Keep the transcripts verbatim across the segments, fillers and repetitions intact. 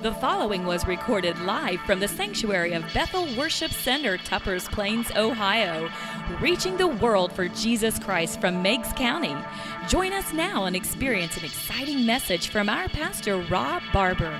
The following was recorded live from the sanctuary of Bethel Worship Center, Tuppers Plains, Ohio, reaching the world for Jesus Christ from Meigs County. Join us now and experience an exciting message from our pastor, Rob Barber.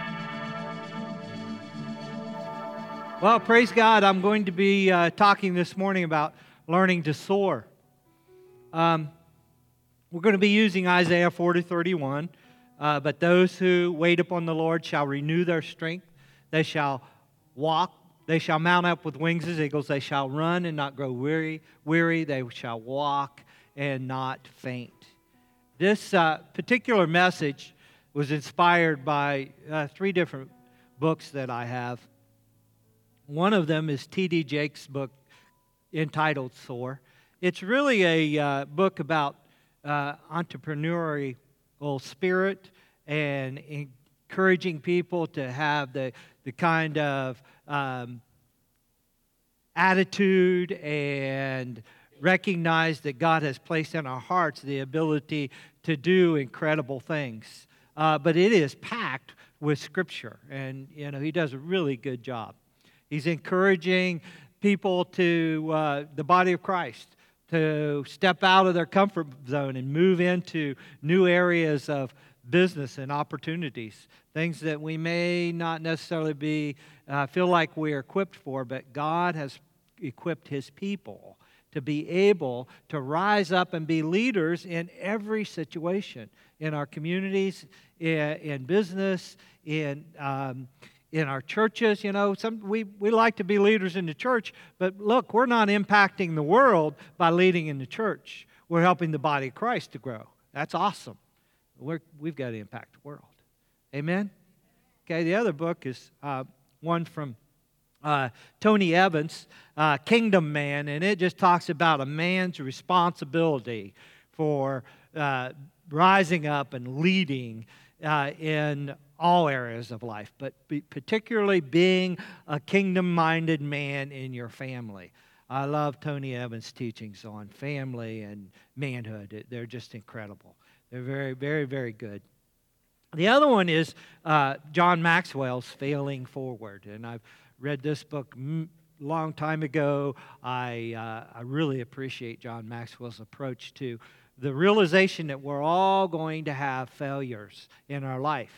Well, praise God. I'm going to be uh, talking this morning about learning to soar. Um, we're going to be using Isaiah forty thirty-one. Uh, but those who wait upon the Lord shall renew their strength. They shall walk. They shall mount up with wings as eagles. They shall run and not grow weary. Weary. They shall walk and not faint. This uh, particular message was inspired by uh, three different books that I have. One of them is T D Jakes' book entitled Soar. It's really a uh, book about uh, entrepreneurial spirit and encouraging people to have the, the kind of um, attitude and recognize that God has placed in our hearts the ability to do incredible things. Uh, but it is packed with Scripture, and you know he does a really good job. He's encouraging people to uh, the body of Christ to step out of their comfort zone and move into new areas of business and opportunities, things that we may not necessarily be uh, feel like we're equipped for, but God has equipped His people to be able to rise up and be leaders in every situation, in our communities, in, in business, in um, in our churches. You know, some we, we like to be leaders in the church, but look, we're not impacting the world by leading in the church. We're helping the body of Christ to grow. That's awesome. We're, we've got to impact the world. Amen? Okay, the other book is uh, one from uh, Tony Evans, uh, Kingdom Man, and it just talks about a man's responsibility for uh, rising up and leading uh, in all areas of life, but be particularly being a kingdom-minded man in your family. I love Tony Evans' teachings on family and manhood. They're just incredible. They're very, very, very good. The other one is uh, John Maxwell's Failing Forward, and I've read this book a long time ago. I uh, I really appreciate John Maxwell's approach to the realization that we're all going to have failures in our life.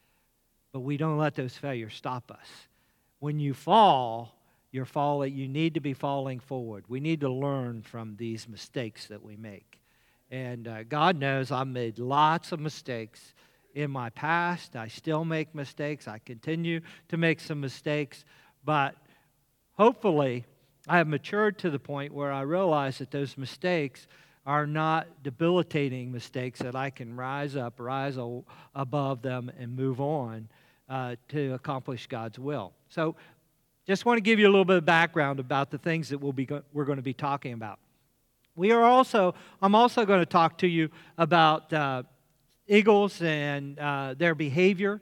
But we don't let those failures stop us. When you fall, you're falling, you need to be falling forward. We need to learn from these mistakes that we make. And uh, God knows I've made lots of mistakes in my past. I still make mistakes. I continue to make some mistakes. But hopefully, I have matured to the point where I realize that those mistakes are not debilitating mistakes, that I can rise up, rise o- above them, and move on uh, to accomplish God's will. So just want to give you a little bit of background about the things that we'll be go- we're going to be talking about. We are also, I'm also going to talk to you about uh, eagles and uh, their behavior,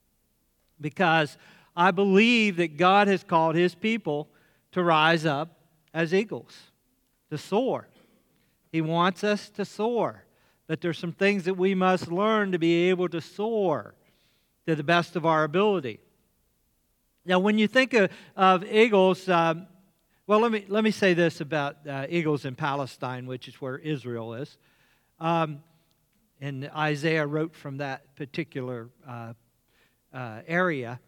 because I believe that God has called His people to rise up as eagles, to soar. He wants us to soar, but there's some things that we must learn to be able to soar to the best of our ability. Now, when you think of, of eagles, um, well, let me let me say this about uh, eagles in Palestine, which is where Israel is. Um, and Isaiah wrote from that particular uh, uh, area.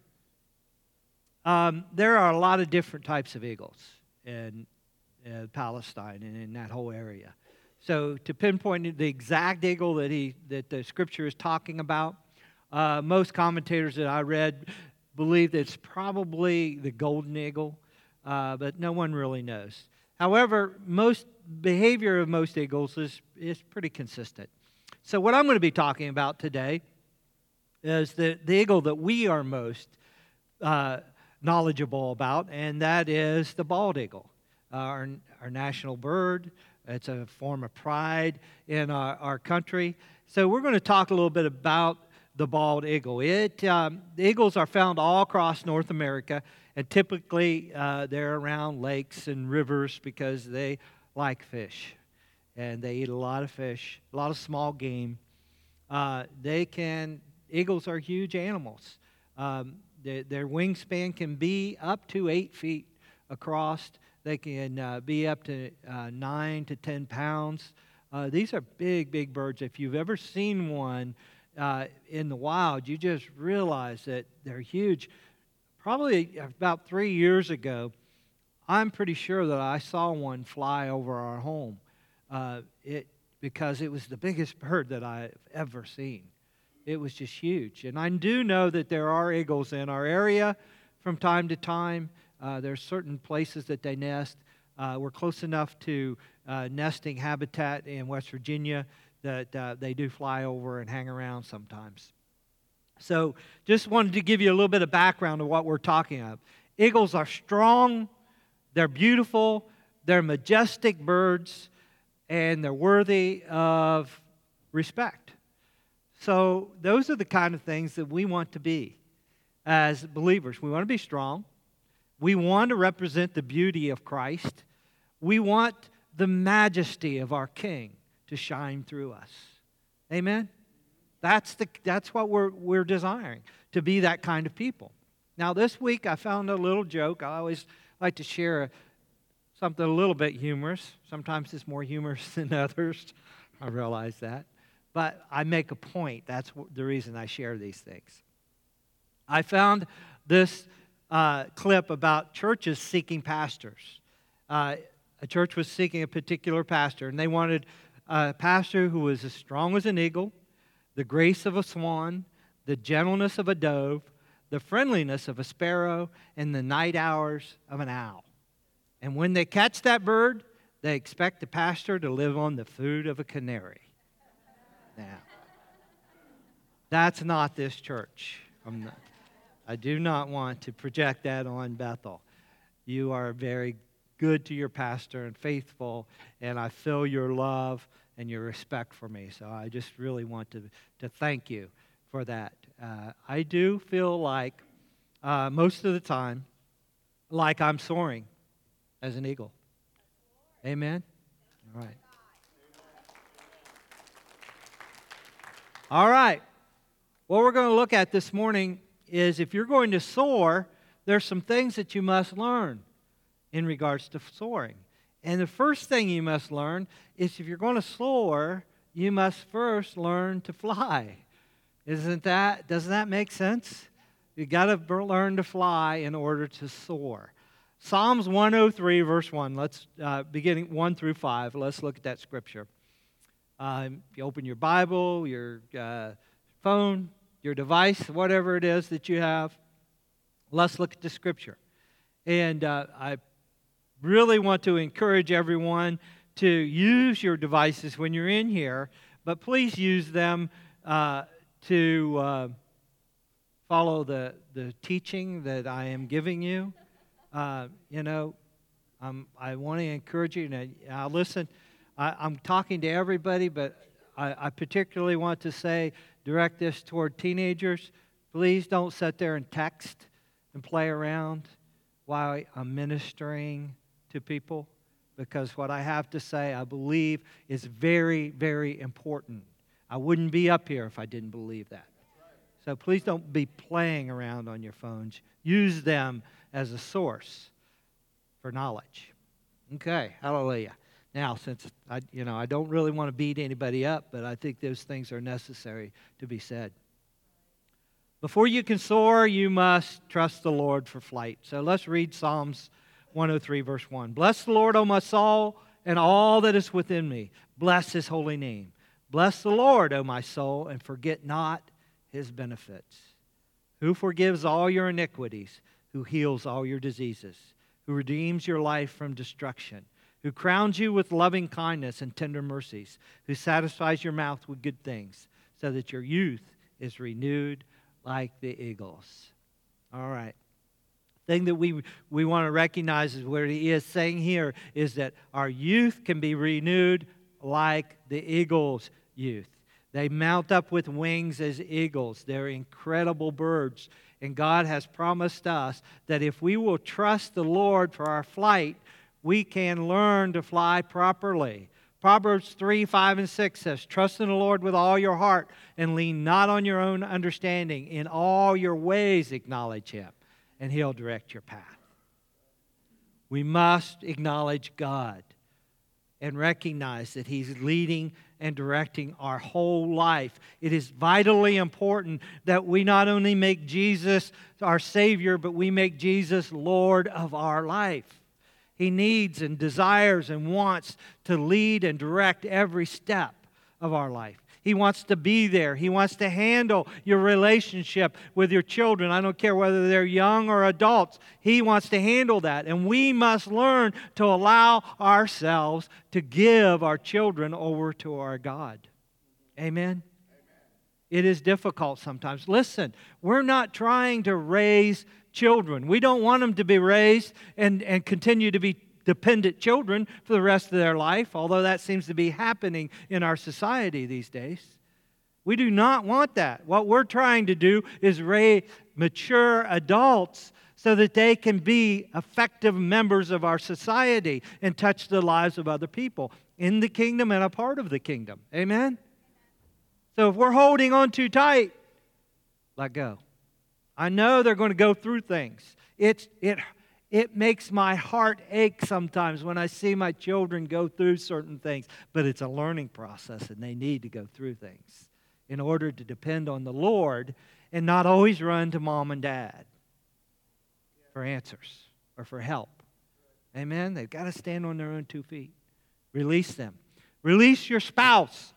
Um, there are a lot of different types of eagles in uh, Palestine and in that whole area. So to pinpoint the exact eagle that he that the Scripture is talking about, uh, most commentators that I read believe that it's probably the golden eagle, uh, but no one really knows. However, most behavior of most eagles is, is pretty consistent. So what I'm going to be talking about today is the, the eagle that we are most uh, knowledgeable about, and that is the bald eagle, uh, our, our national bird. It's a form of pride in our, our country. So we're going to talk a little bit about the bald eagle. It, um, the eagles are found all across North America, and typically uh, they're around lakes and rivers because they like fish, and they eat a lot of fish, a lot of small game. Uh, they can, eagles are huge animals. Um, their, their wingspan can be up to eight feet across. They can uh, be up to uh, nine to ten pounds. Uh, these are big, big birds. If you've ever seen one uh, in the wild, you just realize that they're huge. Probably about three years ago, I'm pretty sure that I saw one fly over our home uh, it, because it was the biggest bird that I've ever seen. It was just huge. And I do know that there are eagles in our area from time to time. Uh, there are certain places that they nest. Uh, we're close enough to uh, nesting habitat in West Virginia that uh, they do fly over and hang around sometimes. So just wanted to give you a little bit of background of what we're talking about. Eagles are strong, they're beautiful, they're majestic birds, and they're worthy of respect. So those are the kind of things that we want to be as believers. We want to be strong. We want to represent the beauty of Christ. We want the majesty of our King to shine through us. Amen? That's the that's what we're we're desiring, to be that kind of people. Now this week I found a little joke. I always like to share a, something a little bit humorous. Sometimes it's more humorous than others. I realize that. But I make a point. That's the reason I share these things. I found this uh, clip about churches seeking pastors. Uh, a church was seeking a particular pastor, and they wanted a pastor who was as strong as an eagle, the grace of a swan, the gentleness of a dove, the friendliness of a sparrow, and the night hours of an owl. And when they catch that bird, they expect the pastor to live on the food of a canary. Now, that's not this church. I'm not, I do not want to project that on Bethel. You are very good to your pastor and faithful, and I feel your love and your respect for me. So I just really want to, to thank you for that. Uh, I do feel like, uh, most of the time, like I'm soaring as an eagle. Amen? All right. All right. What we're going to look at this morning is if you're going to soar, there's some things that you must learn in regards to soaring. And the first thing you must learn is if you're going to soar, you must first learn to fly. Isn't that, doesn't that make sense? You've got to learn to fly in order to soar. Psalms one oh three, verse one, let's, uh, beginning one through five, let's look at that scripture. Um, you open your Bible, your uh, phone, your device, whatever it is that you have. Let's look at the scripture. And uh, I really want to encourage everyone to use your devices when you're in here, but please use them uh, to uh, follow the, the teaching that I am giving you. Uh, you know, um, I want to encourage you. To, uh, listen, I, I'm talking to everybody, but I, I particularly want to say, direct this toward teenagers. Please don't sit there and text and play around while I'm ministering to people, because what I have to say, I believe, is very, very important. I wouldn't be up here if I didn't believe that. So please don't be playing around on your phones. Use them as a source for knowledge. Okay, hallelujah. Now, since I, you know, I don't really want to beat anybody up, but I think those things are necessary to be said. Before you can soar, you must trust the Lord for flight. So let's read Psalms one oh three, verse one. Bless the Lord, O my soul, and all that is within me. Bless His holy name. Bless the Lord, O my soul, and forget not His benefits. Who forgives all your iniquities, who heals all your diseases, who redeems your life from destruction, who crowns you with loving kindness and tender mercies, who satisfies your mouth with good things, so that your youth is renewed like the eagles. All right. Thing that we, we want to recognize is what he is saying here is that our youth can be renewed like the eagle's youth. They mount up with wings as eagles. They're incredible birds. And God has promised us that if we will trust the Lord for our flight, we can learn to fly properly. Proverbs three, five, and six says, trust in the Lord with all your heart and lean not on your own understanding. In all your ways acknowledge Him, and He'll direct your path. We must acknowledge God and recognize that He's leading and directing our whole life. It is vitally important that we not only make Jesus our Savior, but we make Jesus Lord of our life. He needs and desires and wants to lead and direct every step of our life. He wants to be there. He wants to handle your relationship with your children. I don't care whether they're young or adults. He wants to handle that. And we must learn to allow ourselves to give our children over to our God. Amen? It is difficult sometimes. Listen, we're not trying to raise children. We don't want them to be raised and, and continue to be dependent children for the rest of their life, although that seems to be happening in our society these days. We do not want that. What we're trying to do is raise mature adults so that they can be effective members of our society and touch the lives of other people in the kingdom and a part of the kingdom. Amen? So if we're holding on too tight, let go. I know they're going to go through things. It's, it, it makes my heart ache sometimes when I see my children go through certain things. But it's a learning process, and they need to go through things in order to depend on the Lord and not always run to mom and dad for answers or for help. Amen? They've got to stand on their own two feet. Release them. Release your spouse.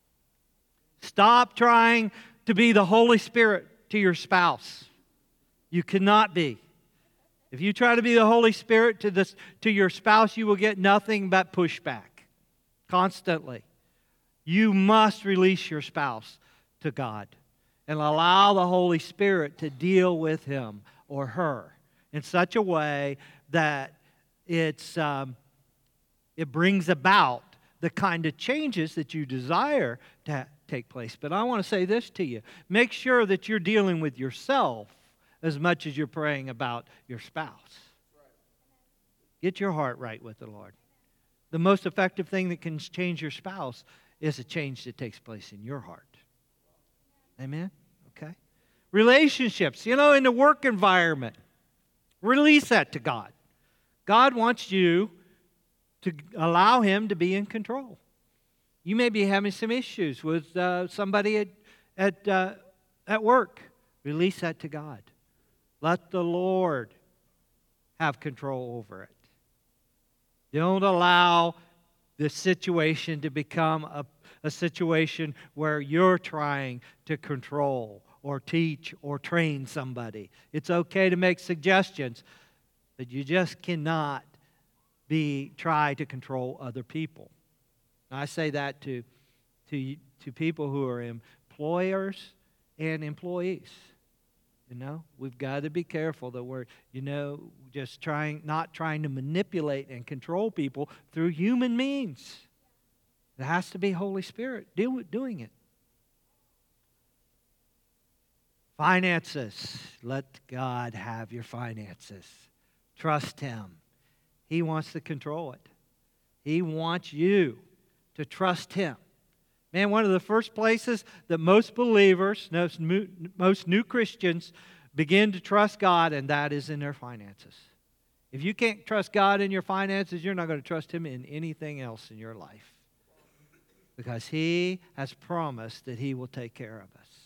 Stop trying to be the Holy Spirit to your spouse. You cannot be. If you try to be the Holy Spirit to this to your spouse, you will get nothing but pushback constantly. You must release your spouse to God and allow the Holy Spirit to deal with him or her in such a way that it's um, it brings about the kind of changes that you desire to ha- take place. But I want to say this to you. Make sure that you're dealing with yourself as much as you're praying about your spouse. Get your heart right with the Lord. The most effective thing that can change your spouse is a change that takes place in your heart. Amen? Okay? Relationships, you know, in the work environment, release that to God. God wants you to allow Him to be in control. You may be having some issues with uh, somebody at, at, uh, at work. Release that to God. Let the Lord have control over it. Don't allow the situation to become a, a situation where you're trying to control or teach or train somebody. It's okay to make suggestions, but you just cannot be try to control other people. I say that to, to, to people who are employers and employees. You know, we've got to be careful that we're, you know, just trying, not trying to manipulate and control people through human means. It has to be Holy Spirit do, doing it. Finances. Let God have your finances. Trust Him. He wants to control it. He wants you to trust Him. Man, one of the first places that most believers, most new, most new Christians begin to trust God, and that is in their finances. If you can't trust God in your finances, you're not going to trust Him in anything else in your life. Because He has promised that He will take care of us.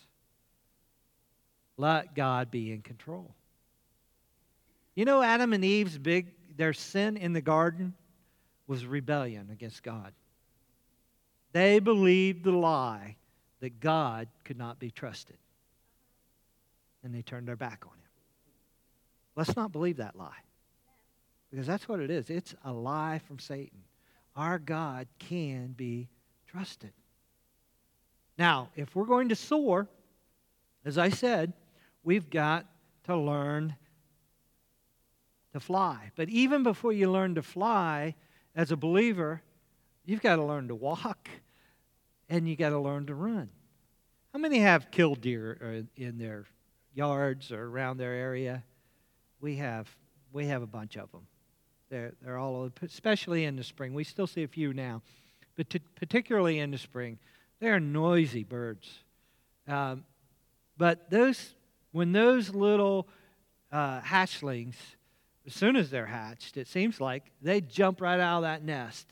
Let God be in control. You know, Adam and Eve's big, their sin in the garden was rebellion against God. They believed the lie that God could not be trusted. And they turned their back on Him. Let's not believe that lie. Because that's what it is. It's a lie from Satan. Our God can be trusted. Now, if we're going to soar, as I said, we've got to learn to fly. But even before you learn to fly, as a believer, you've got to learn to walk, and you got to learn to run. How many have killed deer in their yards or around their area? We have. We have a bunch of them. They're they're all over, especially in the spring. We still see a few now, but t- particularly in the spring. They are noisy birds. Um, but those, when those little uh, hatchlings, as soon as they're hatched, it seems like they jump right out of that nest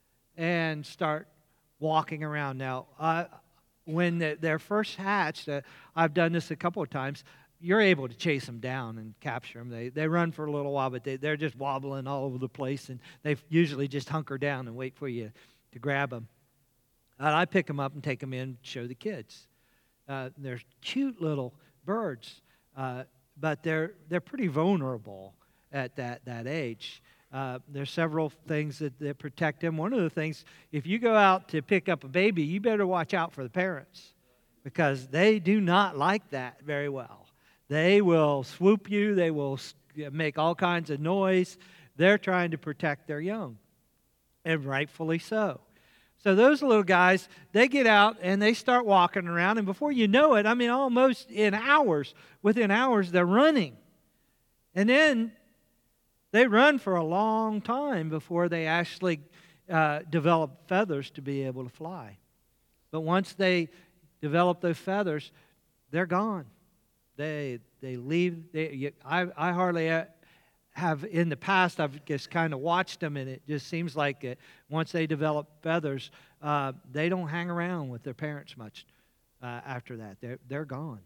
and start walking around. Now, uh, when they're first hatched, uh, I've done this a couple of times, you're able to chase them down and capture them. They, they run for a little while, but they, they're just wobbling all over the place, and they usually just hunker down and wait for you to grab them. And I pick them up and take them in and show the kids. Uh, they're cute little birds, uh, but they're they're pretty vulnerable at that, that age. Uh, there's several things that, that protect them. One of the things, if you go out to pick up a baby, you better watch out for the parents, because they do not like that very well. They will swoop you. They will make all kinds of noise. They're trying to protect their young, and rightfully so. So those little guys, they get out and they start walking around, and before you know it, I mean, almost in hours, within hours, they're running. And then they run for a long time before they actually uh, develop feathers to be able to fly. But once they develop those feathers, they're gone. They they leave. They, I, I hardly have, in the past, I've just kind of watched them, and it just seems like it, once they develop feathers, uh, they don't hang around with their parents much uh, after that. They're, they're gone.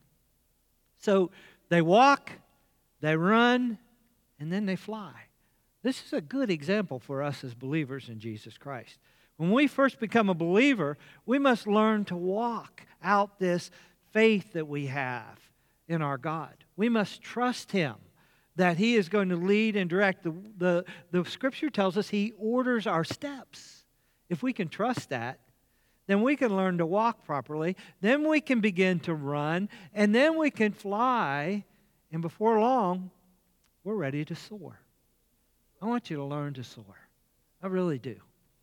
So they walk, they run, and then they fly. This is a good example for us as believers in Jesus Christ. When we first become a believer, we must learn to walk out this faith that we have in our God. We must trust Him that He is going to lead and direct. The, the, the Scripture tells us He orders our steps. If we can trust that, then we can learn to walk properly. Then we can begin to run, and then we can fly, and before long, we're ready to soar. I want you to learn to soar. I really do.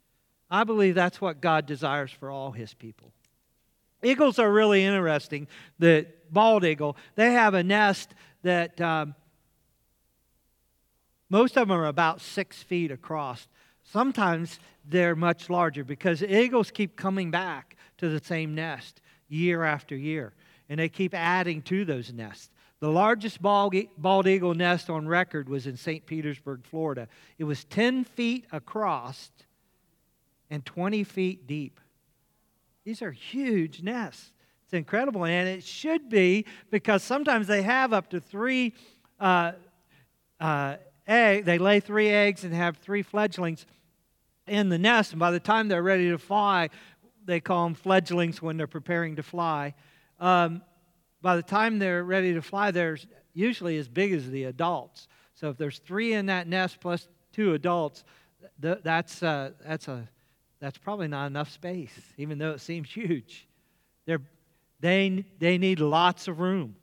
I believe that's what God desires for all His people. Eagles are really interesting. The bald eagle, they have a nest that um, most of them are about six feet across. Sometimes they're much larger because eagles keep coming back to the same nest year after year, and they keep adding to those nests. The largest bald eagle nest on record was in Saint Petersburg, Florida. It was ten feet across and twenty feet deep. These are huge nests. It's incredible, and it should be, because sometimes they have up to three uh, uh, eggs. They lay three eggs and have three fledglings in the nest, and by the time they're ready to fly, they call them fledglings when they're preparing to fly. Um, by the time they're ready to fly, they're usually as big as the adults. So if there's three in that nest plus two adults, th- that's uh, that's a that's probably not enough space, even though it seems huge. They're, they they need lots of room.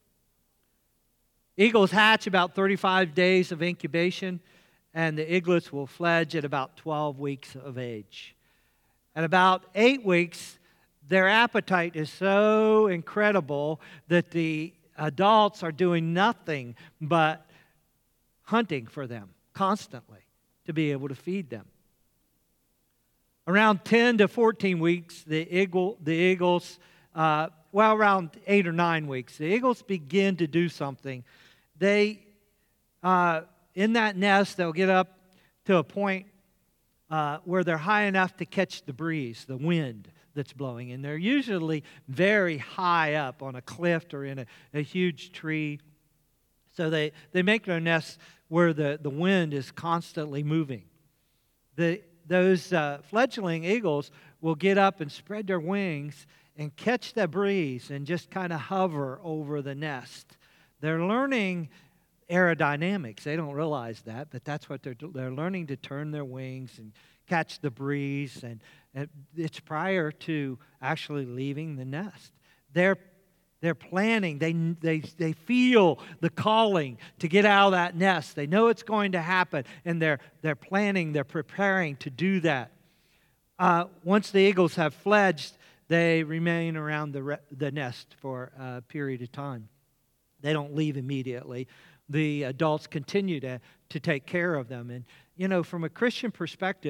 Eagles hatch about thirty-five days of incubation, and the eaglets will fledge at about twelve weeks of age. At about eight weeks, their appetite is so incredible that the adults are doing nothing but hunting for them constantly to be able to feed them. Around ten to fourteen weeks, the eagle, the eagles, uh, well, around eight or nine weeks, the eagles begin to do something. They, uh, in that nest, they'll get up to a point uh, where they're high enough to catch the breeze, the wind that's blowing. And they're usually very high up on a cliff or in a, a huge tree. So they, they make their nests where the, the wind is constantly moving. The, those uh, fledgling eagles will get up and spread their wings and catch the breeze and just kind of hover over the nest. They're learning aerodynamics. They don't realize that, but that's what they're do- they're learning to turn their wings and catch the breeze, and, and it's prior to actually leaving the nest. They're they're planning. They they they feel the calling to get out of that nest. They know it's going to happen, and they're they're planning. They're preparing to do that. Uh, once the eagles have fledged, they remain around the re- the nest for a period of time. They don't leave immediately. The adults continue to, to take care of them. And, you know, from a Christian perspective,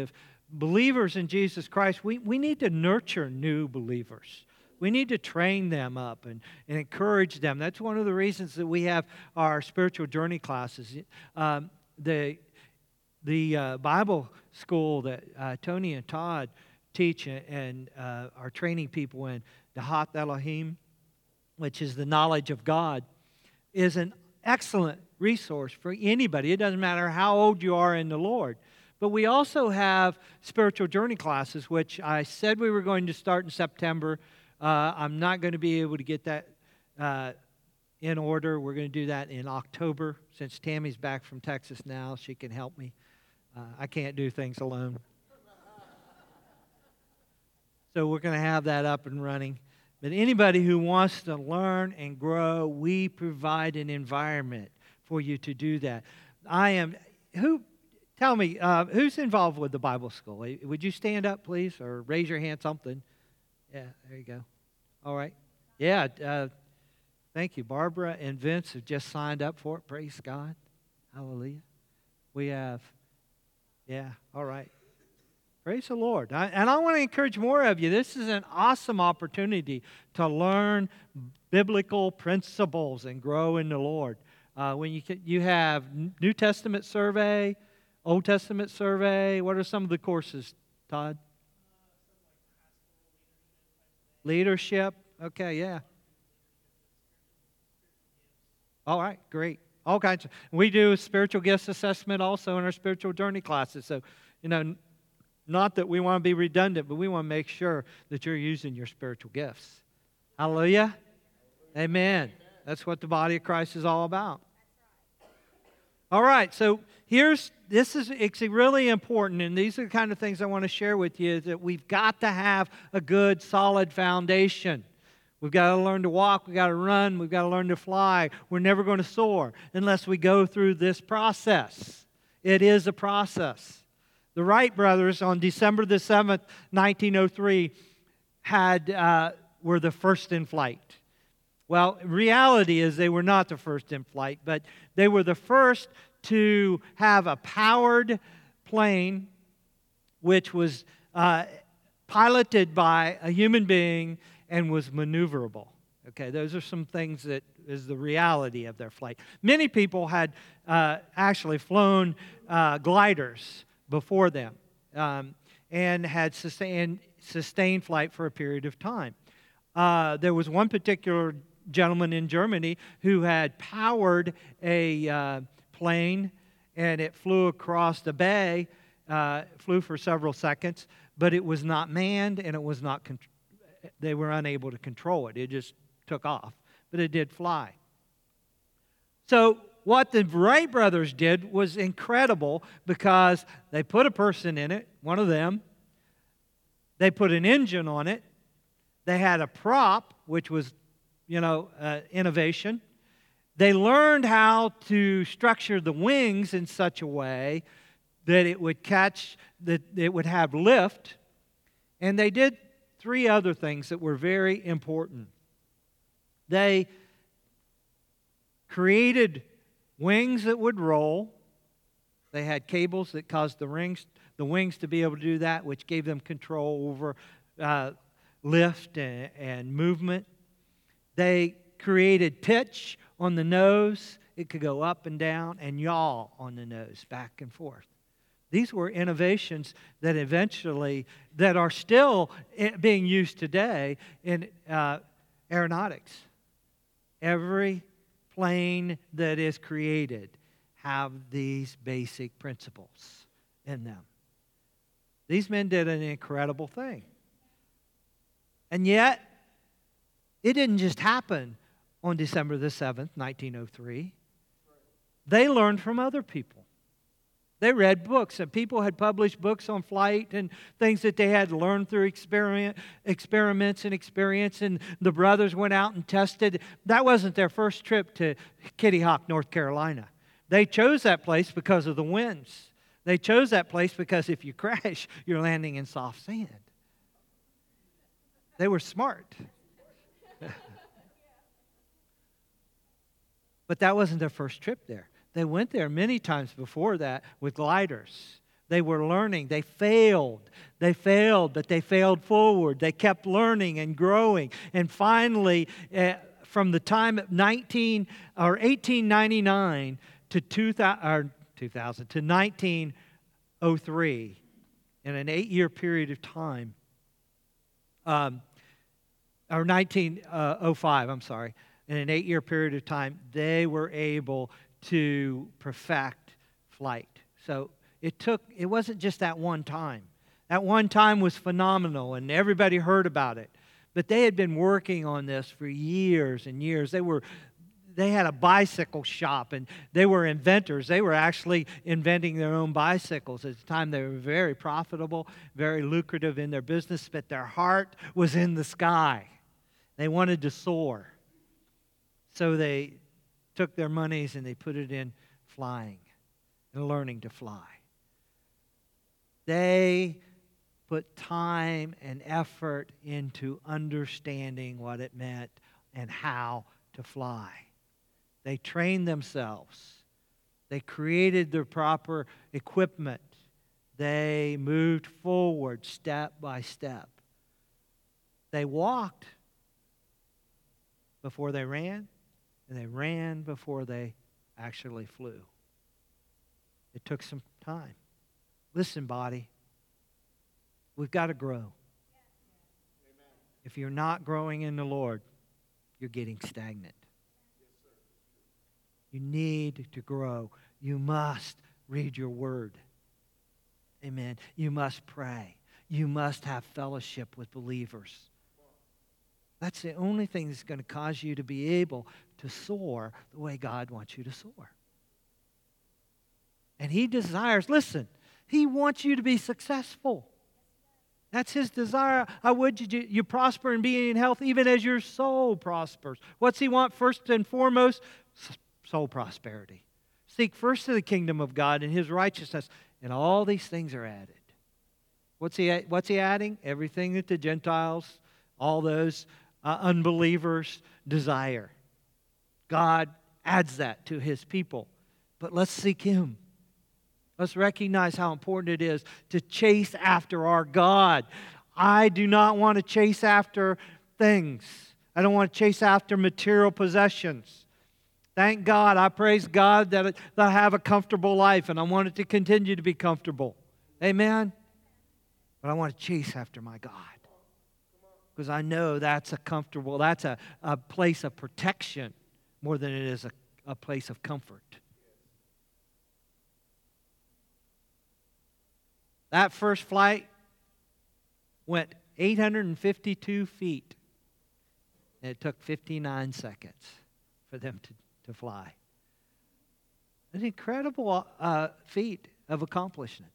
believers in Jesus Christ, we, we need to nurture new believers. We need to train them up and, and encourage them. That's one of the reasons that we have our spiritual journey classes. Um, the the uh, Bible school that uh, Tony and Todd teach and uh, are training people in, Dahat Elohim, which is the knowledge of God, is an excellent resource for anybody. It doesn't matter how old you are in the Lord. But we also have spiritual journey classes, which I said we were going to start in September. Uh, I'm not going to be able to get that uh, in order. We're going to do that in October. Since Tammy's back from Texas now, she can help me. Uh, I can't do things alone. So we're going to have that up and running. But anybody who wants to learn and grow, we provide an environment for you to do that. I am, who, tell me, uh, who's involved with the Bible school? Would you stand up, please, or raise your hand, something? Yeah, there you go. All right. Yeah, uh, thank you. Barbara and Vince have just signed up for it. Praise God. Hallelujah. We have, yeah, all right. Praise the Lord. I, and I want to encourage more of you. This is an awesome opportunity to learn biblical principles and grow in the Lord. Uh, when you you have New Testament survey, Old Testament survey. What are some of the courses, Todd? Leadership. Okay, yeah. All right, great. All kinds of. We do spiritual gifts assessment also in our spiritual journey classes. So, you know, not that we want to be redundant, but we want to make sure that you're using your spiritual gifts. Hallelujah. Amen. That's what the body of Christ is all about. All right, so here's, this is, it's really important, and these are the kind of things I want to share with you, is that we've got to have a good, solid foundation. We've got to learn to walk, we've got to run, we've got to learn to fly. We're never going to soar unless we go through this process. It is a process. The Wright brothers on December the seventh, nineteen oh three, had, uh, were the first in flight. Well, reality is they were not the first in flight, but they were the first to have a powered plane which was uh, piloted by a human being and was maneuverable. Okay, those are some things that is the reality of their flight. Many people had uh, actually flown uh, gliders before them um, and had sustained, sustained flight for a period of time. Uh, there was one particular gentleman in Germany who had powered a uh, plane, and it flew across the bay, uh, flew for several seconds, but it was not manned, and it was not. Con- they were unable to control it. It just took off, but it did fly. So what the Wright brothers did was incredible, because they put a person in it, one of them. They put an engine on it. They had a prop, which was, you know, uh, innovation. They learned how to structure the wings in such a way that it would catch, that it would have lift. And they did three other things that were very important. They created wings that would roll. They had cables that caused the rings, the wings to be able to do that, which gave them control over uh, lift and, and movement. They created pitch on the nose. It could go up and down, and yaw on the nose, back and forth. These were innovations that eventually, that are still being used today in uh, aeronautics. Every plane that is created have these basic principles in them. These men did an incredible thing. And yet, it didn't just happen on December the seventh, nineteen oh three. They learned from other people. They read books, and people had published books on flight and things that they had learned through experiment, experiments and experience, and the brothers went out and tested. That wasn't their first trip to Kitty Hawk, North Carolina. They chose that place because of the winds. They chose that place because if you crash, you're landing in soft sand. They were smart. But that wasn't their first trip there. They went there many times before that with gliders, They were learning. They failed. They failed, but they failed forward. They kept learning and growing. And finally, uh, from the time of nineteen or eighteen ninety-nine to two thousand, or two thousand to nineteen oh three, in an eight-year period of time, um, or nineteen oh five, I'm sorry, in an eight-year period of time, they were able to perfect flight. So it took, it wasn't just that one time. That one time was phenomenal, and everybody heard about it. But they had been working on this for years and years. They were, they had a bicycle shop, and they were inventors. They were actually inventing their own bicycles. At the time, they were very profitable, very lucrative in their business, but their heart was in the sky. They wanted to soar. So they took their monies and they put it in flying and learning to fly. They put time and effort into understanding what it meant and how to fly. They trained themselves. They created the proper equipment. They moved forward step by step. They walked before they ran, and they ran before they actually flew. It took some time. Listen, body, we've got to grow. If you're not growing in the Lord, you're getting stagnant. You need to grow. You must read your word. Amen. You must pray. You must have fellowship with believers. That's the only thing that's going to cause you to be able to soar the way God wants you to soar. And He desires, listen, He wants you to be successful. That's His desire. I would you, you prosper and be in health even as your soul prospers. What's He want first and foremost? Soul prosperity. Seek first to the kingdom of God and His righteousness, and all these things are added. What's He, what's he adding? Everything that the Gentiles, all those uh, unbelievers desire. God adds that to His people. But let's seek Him. Let's recognize how important it is to chase after our God. I do not want to chase after things. I don't want to chase after material possessions. Thank God, I praise God that I have a comfortable life, and I want it to continue to be comfortable. Amen? But I want to chase after my God. Because I know that's a comfortable, that's a, a place of protection more than it is a, a place of comfort. That first flight went eight hundred fifty-two feet, and it took fifty-nine seconds for them to, to fly. An incredible uh, feat of accomplishment.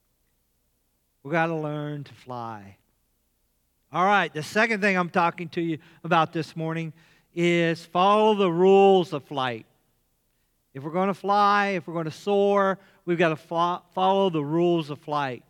We've got to learn to fly. All right, the second thing I'm talking to you about this morning is follow the rules of flight. If we're going to fly, if we're going to soar, we've got to fo- follow the rules of flight.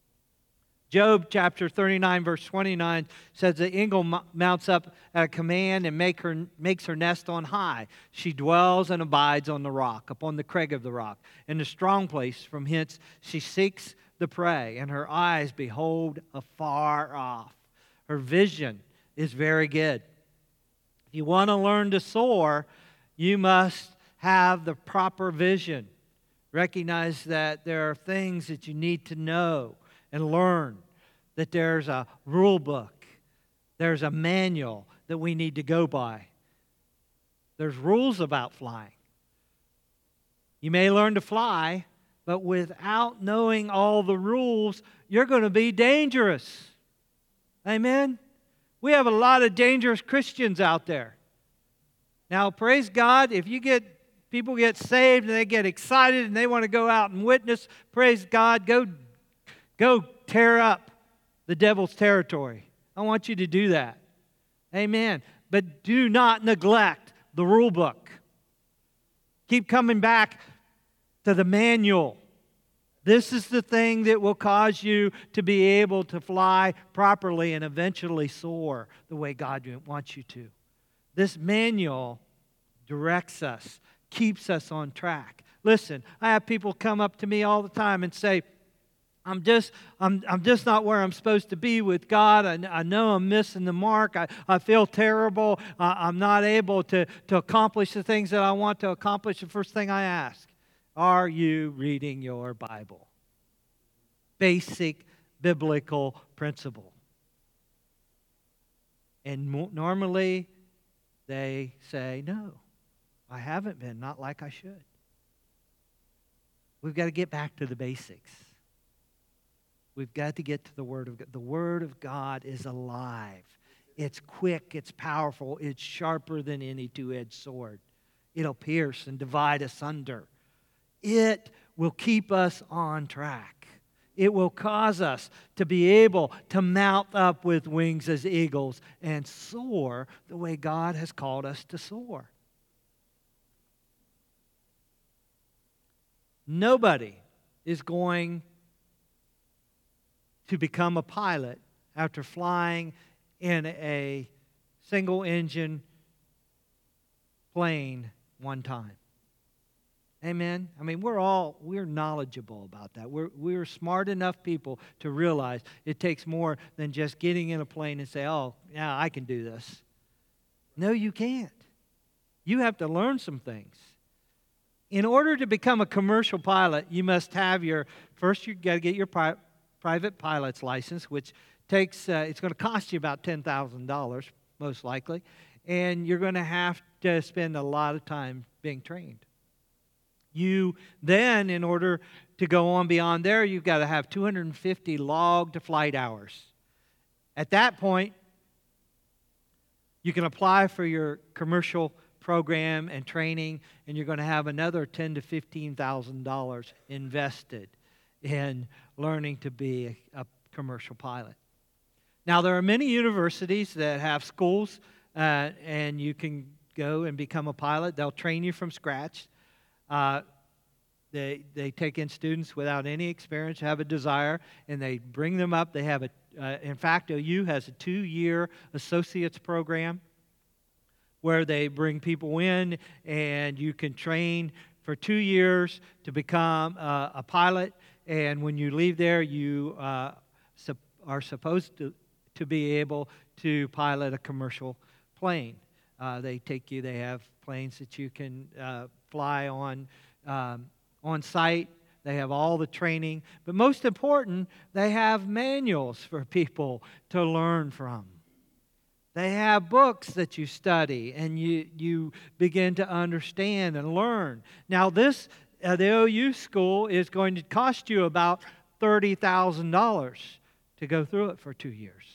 Job chapter thirty-nine, verse twenty-nine says the eagle mounts up at a command and make her, makes her nest on high. She dwells and abides on the rock, upon the crag of the rock. In the strong place from hence she seeks the prey, and her eyes behold afar off. Her vision is very good. If you want to learn to soar, you must have the proper vision. Recognize that there are things that you need to know and learn, that there's a rule book, there's a manual that we need to go by. There's rules about flying. You may learn to fly, but without knowing all the rules, you're going to be dangerous. Amen? We have a lot of dangerous Christians out there. Now, praise God, if you get people get saved and they get excited and they want to go out and witness, praise God, go Go tear up the devil's territory. I want you to do that. Amen. But do not neglect the rule book. Keep coming back to the manual. This is the thing that will cause you to be able to fly properly and eventually soar the way God wants you to. This manual directs us, keeps us on track. Listen, I have people come up to me all the time and say, I'm just, I'm, I'm just not where I'm supposed to be with God. I, I know I'm missing the mark. I, I feel terrible. I, I'm not able to, to accomplish the things that I want to accomplish. The first thing I ask, are you reading your Bible? Basic biblical principle. And mo- normally they say, no, I haven't been, not like I should. We've got to get back to the basics. We've got to get to the Word of God. The Word of God is alive. It's quick, it's powerful, it's sharper than any two-edged sword. It'll pierce and divide asunder. It will keep us on track. It will cause us to be able to mount up with wings as eagles and soar the way God has called us to soar. Nobody is going to become a pilot after flying in a single-engine plane one time. Amen? I mean, we're all, we're knowledgeable about that. We're, we're smart enough people to realize it takes more than just getting in a plane and say, oh, yeah, I can do this. No, you can't. You have to learn some things. In order to become a commercial pilot, you must have your, first you've got to get your pri- private pilot's license, which takes, uh, it's going to cost you about ten thousand dollars, most likely, and you're going to have to spend a lot of time being trained. You then, in order to go on beyond there, you've got to have two hundred fifty logged flight hours. At that point, you can apply for your commercial program and training, and you're going to have another ten thousand to fifteen thousand dollars invested in learning to be a, a commercial pilot. Now, there are many universities that have schools, uh, and you can go and become a pilot. They'll train you from scratch. Uh, they they take in students without any experience, have a desire, and they bring them up. They have a, uh, in fact, O U has a two-year associates program where they bring people in, and you can train for two years to become uh, a pilot. And when you leave there, you uh, sup- are supposed to, to be able to pilot a commercial plane. Uh, they take you, they have planes that you can uh, fly on um, on site. They have all the training. But most important, they have manuals for people to learn from. They have books that you study and you, you begin to understand and learn. Now, this, uh, the O U school is going to cost you about thirty thousand dollars to go through it for two years.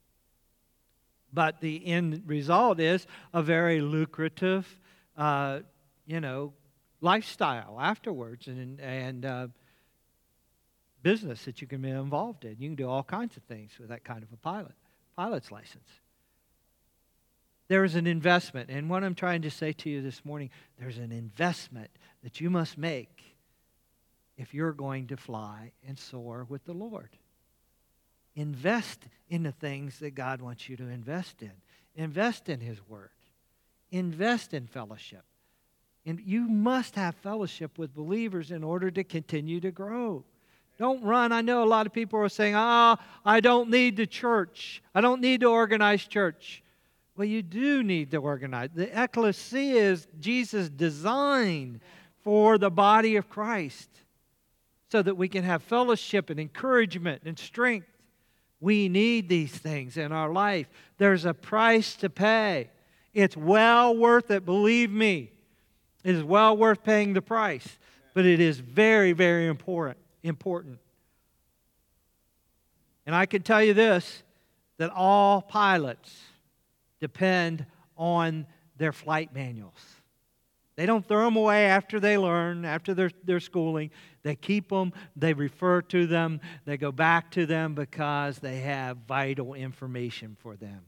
But the end result is a very lucrative, uh, you know, lifestyle afterwards and, and uh, business that you can be involved in. You can do all kinds of things with that kind of a pilot, pilot's license. There is an investment, and what I'm trying to say to you this morning, there's an investment that you must make if you're going to fly and soar with the Lord. Invest in the things that God wants you to invest in. Invest in His Word. Invest in fellowship. And you must have fellowship with believers in order to continue to grow. Don't run. I know a lot of people are saying, ah, oh, I don't need the church. I don't need to organize church. Well, you do need to organize. The ecclesia is Jesus' design for the body of Christ so that we can have fellowship and encouragement and strength. We need these things in our life. There's a price to pay. It's well worth it, believe me. It is well worth paying the price. But it is very, very important. important. And I can tell you this, that all pilots depend on their flight manuals. They don't throw them away after they learn, after their, their schooling. They keep them, they refer to them, they go back to them because they have vital information for them.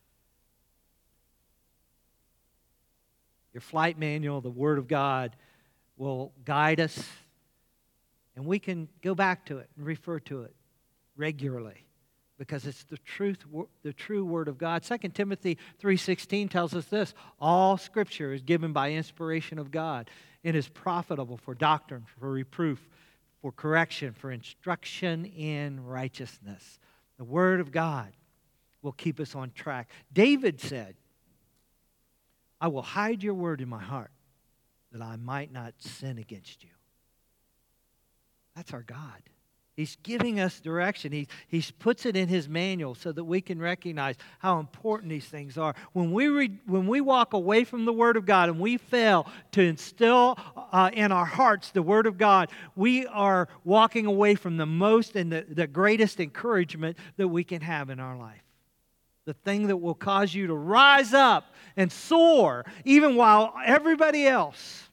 Your flight manual, the Word of God, will guide us, and we can go back to it and refer to it regularly because it's the truth, the true Word of God. Second Timothy three sixteen tells us this, all Scripture is given by inspiration of God and is profitable for doctrine, for reproof, for correction, for instruction in righteousness. The Word of God will keep us on track. David said, I will hide your word in my heart that I might not sin against you. That's our God. He's giving us direction. He, he puts it in His manual so that we can recognize how important these things are. When we, read, when we walk away from the Word of God and we fail to instill uh, in our hearts the Word of God, we are walking away from the most and the, the greatest encouragement that we can have in our life. The thing that will cause you to rise up and soar even while everybody else,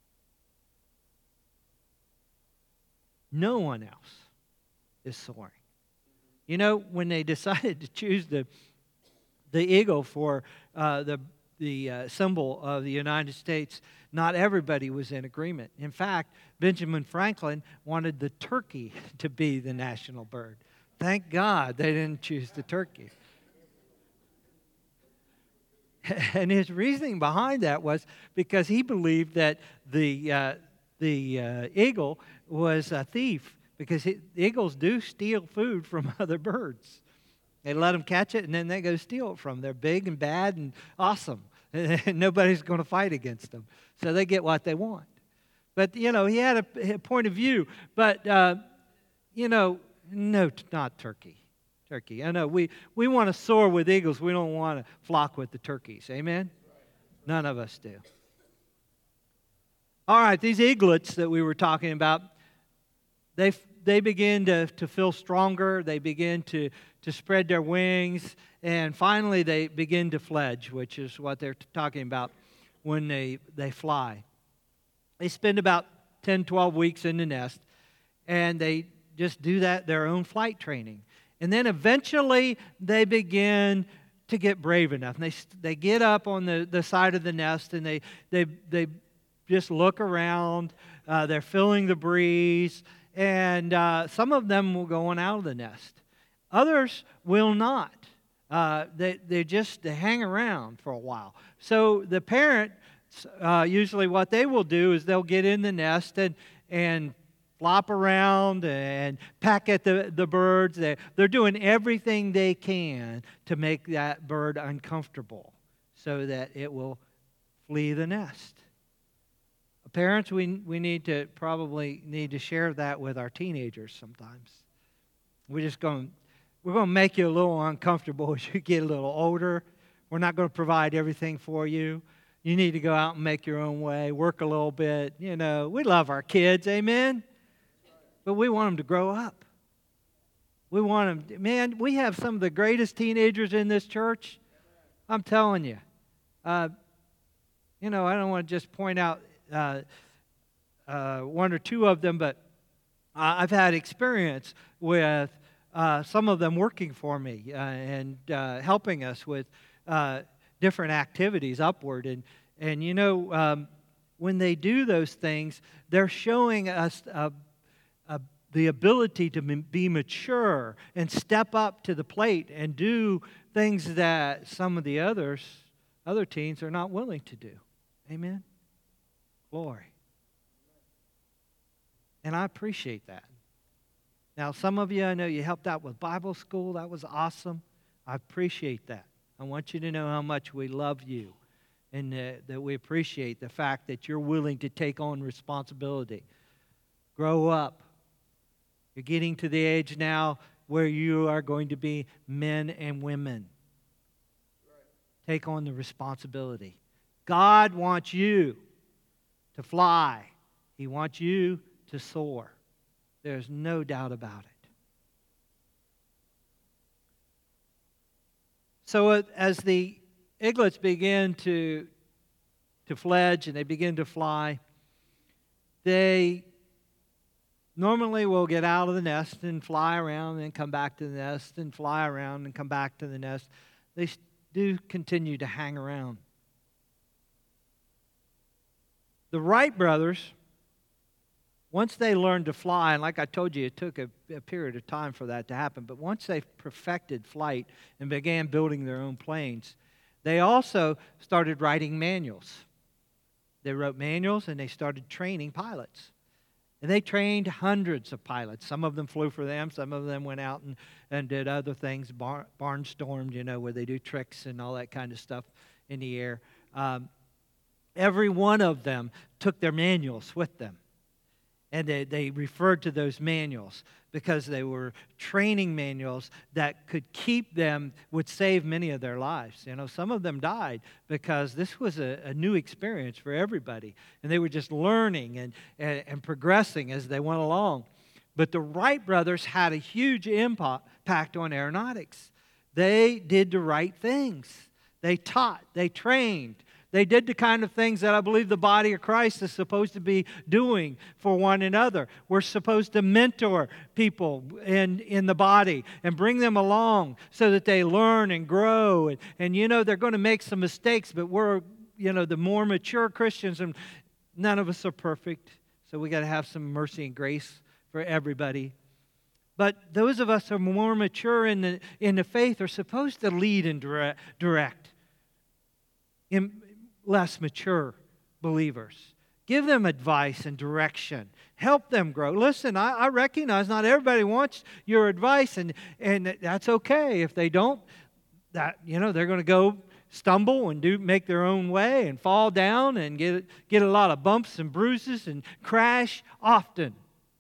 no one else, is soaring. You know, when they decided to choose the the eagle for uh, the the uh, symbol of the United States, not everybody was in agreement. In fact, Benjamin Franklin wanted the turkey to be the national bird. Thank God they didn't choose the turkey. And his reasoning behind that was because he believed that the uh, the uh, eagle was a thief. Because it, eagles do steal food from other birds. They let them catch it, and then they go steal it from them. They're big and bad and awesome. And nobody's going to fight against them. So they get what they want. But, you know, he had a, a point of view. But, uh, you know, no, not turkey. Turkey. I know we, we want to soar with eagles. We don't want to flock with the turkeys. Amen? None of us do. All right, these eaglets that we were talking about, they they begin to, to feel stronger. They begin to, to spread their wings. And finally, they begin to fledge, which is what they're talking about when they, they fly. They spend about ten, twelve weeks in the nest, and they just do that, their own flight training. And then eventually, they begin to get brave enough. And they, they get up on the, the side of the nest, and they, they, they just look around. Uh, they're feeling the breeze. And uh, some of them will go on out of the nest. Others will not. Uh, they, they just they hang around for a while. So the parent, uh, usually what they will do is they'll get in the nest and, and flop around and peck at the, the birds. They're, they're doing everything they can to make that bird uncomfortable so that it will flee the nest. Parents, we we need to probably need to share that with our teenagers sometimes. We're just going, we're going to make you a little uncomfortable as you get a little older. We're not going to provide everything for you. You need to go out and make your own way, work a little bit. You know, we love our kids, amen? But we want them to grow up. We want them, man, we have some of the greatest teenagers in this church. I'm telling you. Uh, you know, I don't want to just point out Uh, uh, one or two of them, but uh, I've had experience with uh, some of them working for me uh, and uh, helping us with uh, different activities upward. And, and you know, um, when they do those things, they're showing us uh, uh, the ability to be mature and step up to the plate and do things that some of the others, other teens are not willing to do. Amen? Glory. And I appreciate that. Now, some of you, I know you helped out with Bible school. That was awesome. I appreciate that. I want you to know how much we love you and uh, that we appreciate the fact that you're willing to take on responsibility. Grow up. You're getting to the age now where you are going to be men and women. Take on the responsibility. God wants you to fly. He wants you to soar. There's no doubt about it. So as the eaglets begin to, to fledge and they begin to fly, they normally will get out of the nest and fly around and then come back to the nest and fly around and come back to the nest. They do continue to hang around. The Wright brothers, once they learned to fly, and like I told you, it took a, a period of time for that to happen, but once they perfected flight and began building their own planes, they also started writing manuals. They wrote manuals and they started training pilots. And they trained hundreds of pilots. Some of them flew for them. Some of them went out and, and did other things, bar, barnstormed, you know, where they do tricks and all that kind of stuff in the air. Um, every one of them took their manuals with them. And they, they referred to those manuals because they were training manuals that could keep them, would save many of their lives. You know, some of them died because this was a, a new experience for everybody. And they were just learning and, and, and progressing as they went along. But the Wright brothers had a huge impact on aeronautics. They did the right things. They taught, they trained. They did the kind of things that I believe the body of Christ is supposed to be doing for one another. We're supposed to mentor people in, in the body and bring them along so that they learn and grow. And, and you know, they're going to make some mistakes, but we're, you know, the more mature Christians, and none of us are perfect, so we got to have some mercy and grace for everybody. But those of us who are more mature in the, in the faith are supposed to lead and direct. direct. In, less mature believers. Give them advice and direction. Help them grow. Listen, I, I recognize not everybody wants your advice, and, and that's okay. If they don't, that you know, they're going to go stumble and do make their own way and fall down and get, get a lot of bumps and bruises and crash often.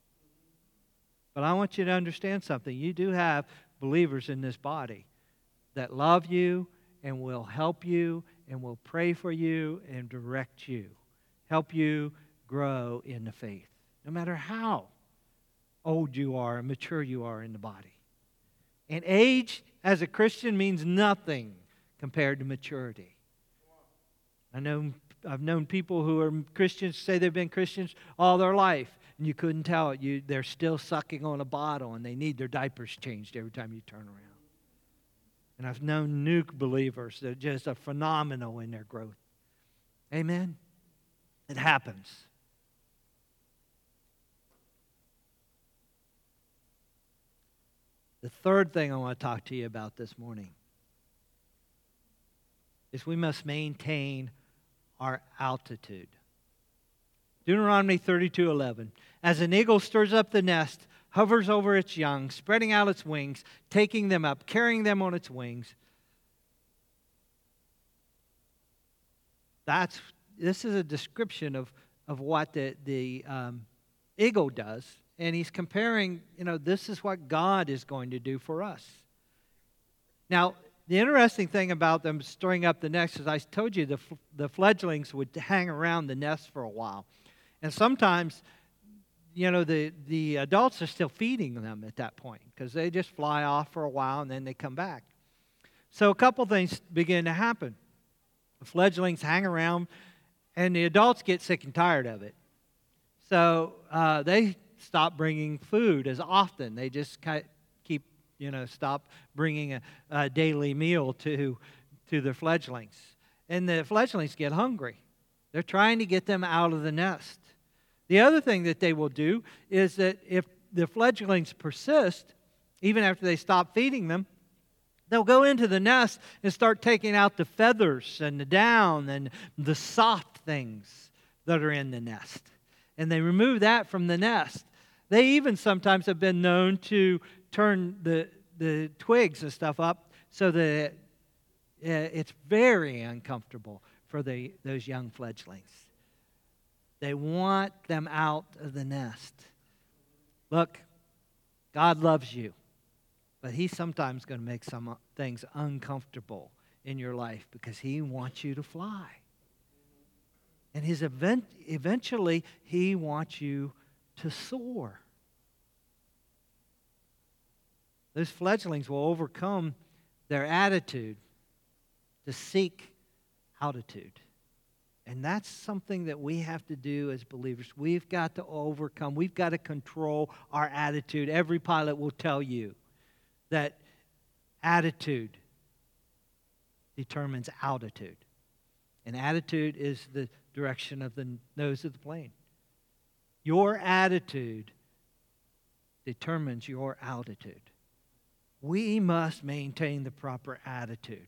But I want you to understand something. You do have believers in this body that love you and will help you and will pray for you and direct you, help you grow in the faith, no matter how old you are and mature you are in the body. And age as a Christian means nothing compared to maturity. I know, I've known people who are Christians, say they've been Christians all their life, and you couldn't tell it. You, they're still sucking on a bottle, and they need their diapers changed every time you turn around. And I've known new believers that just are phenomenal in their growth. Amen? It happens. The third thing I want to talk to you about this morning is we must maintain our altitude. Deuteronomy thirty-two eleven. As an eagle stirs up the nest, hovers over its young, spreading out its wings, taking them up, carrying them on its wings. That's this is a description of, of what the, the um, eagle does. And he's comparing, you know, this is what God is going to do for us. Now, the interesting thing about them stirring up the nest is I told you the, the fledglings would hang around the nest for a while. And sometimes, you know, the, the adults are still feeding them at that point because they just fly off for a while and then they come back. So a couple things begin to happen. The fledglings hang around and the adults get sick and tired of it. So uh, they stop bringing food as often. They just keep, you know, stop bringing a, a daily meal to, to the fledglings. And the fledglings get hungry. They're trying to get them out of the nest. The other thing that they will do is that if the fledglings persist, even after they stop feeding them, they'll go into the nest and start taking out the feathers and the down and the soft things that are in the nest. And they remove that from the nest. They even sometimes have been known to turn the, the twigs and stuff up so that it's very uncomfortable for the, those young fledglings. They want them out of the nest. Look, God loves you, but He's sometimes going to make some things uncomfortable in your life because He wants you to fly. And his event, eventually, He wants you to soar. Those fledglings will overcome their attitude to seek altitude. And that's something that we have to do as believers. We've got to overcome. We've got to control our attitude. Every pilot will tell you that attitude determines altitude. And attitude is the direction of the nose of the plane. Your attitude determines your altitude. We must maintain the proper attitude,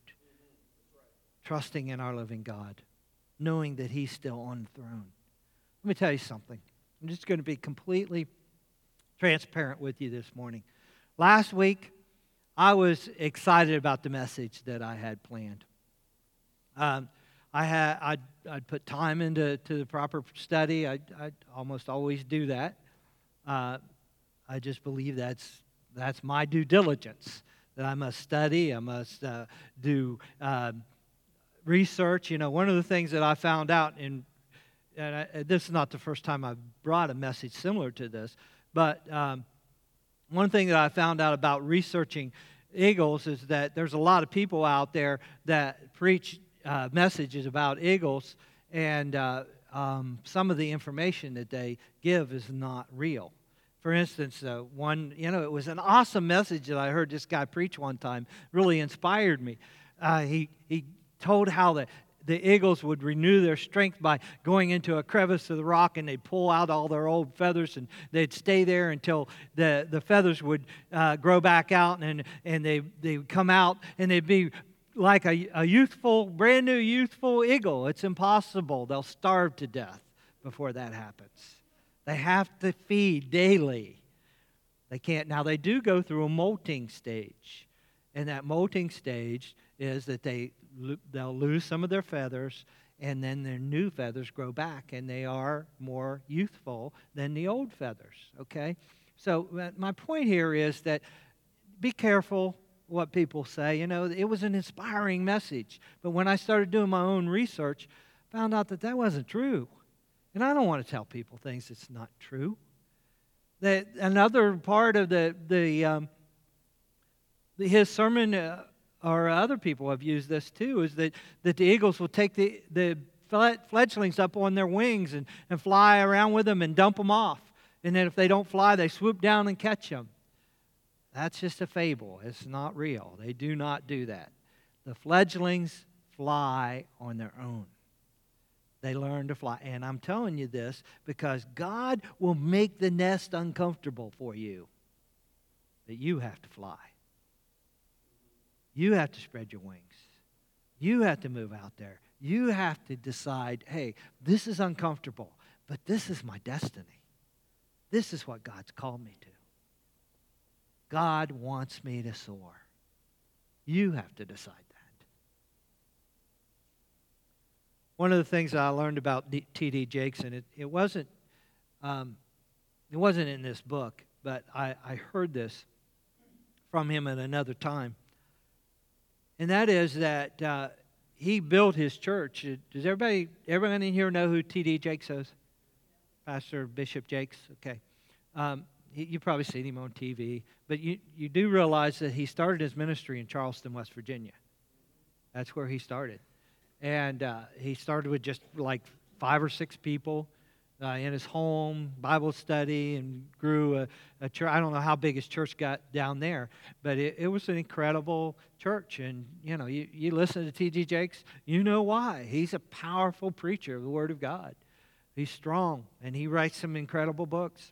trusting in our living God, knowing that He's still on the throne. Let me tell you something. I'm just going to be completely transparent with you this morning. Last week, I was excited about the message that I had planned. Um, I had I'd, I'd put time into to the proper study. I I almost always do that. Uh, I just believe that's that's my due diligence, that I must study. I must uh, do uh, research. You know, one of the things that I found out in and I, this is not the first time I've brought a message similar to this, but um, one thing that I found out about researching eagles is that there's a lot of people out there that preach uh, messages about eagles, and uh, um, some of the information that they give is not real. For instance, uh, one, you know, it was an awesome message that I heard this guy preach one time, really inspired me. Uh, he, he told how the The eagles would renew their strength by going into a crevice of the rock, and they'd pull out all their old feathers, and they'd stay there until the, the feathers would uh, grow back out, and, and they, they would come out, and they'd be like a, a youthful, brand new youthful eagle. It's impossible. They'll starve to death before that happens. They have to feed daily. They can't. Now, they do go through a molting stage, and that molting stage is that they they'll lose some of their feathers, and then their new feathers grow back, and they are more youthful than the old feathers, okay? So my point here is that be careful what people say. You know, it was an inspiring message, but when I started doing my own research, I found out that that wasn't true. And I don't want to tell people things that's not true. That another part of the, the, um, the his sermon... Uh, or other people have used this too, is that, that the eagles will take the, the fledglings up on their wings and, and fly around with them and dump them off. And then if they don't fly, they swoop down and catch them. That's just a fable. It's not real. They do not do that. The fledglings fly on their own. They learn to fly. And I'm telling you this because God will make the nest uncomfortable for you, that you have to fly. You have to spread your wings. You have to move out there. You have to decide, hey, this is uncomfortable, but this is my destiny. This is what God's called me to. God wants me to soar. You have to decide that. One of the things that I learned about T D Jakes, and it, it wasn't um, it wasn't in this book, but I, I heard this from him at another time. And that is that uh, he built his church. Does everybody, everyone in here know who T D Jakes is? Pastor Bishop Jakes? Okay. Um, he, you've probably seen him on T V. But you, you do realize that he started his ministry in Charleston, West Virginia. That's where he started. And uh, he started with just like five or six people uh, in his home, Bible study, and grew a, a church. I don't know how big his church got down there, but it, it was an incredible church. And, you know, you, you listen to T D Jakes, you know why. He's a powerful preacher of the Word of God. He's strong, and he writes some incredible books.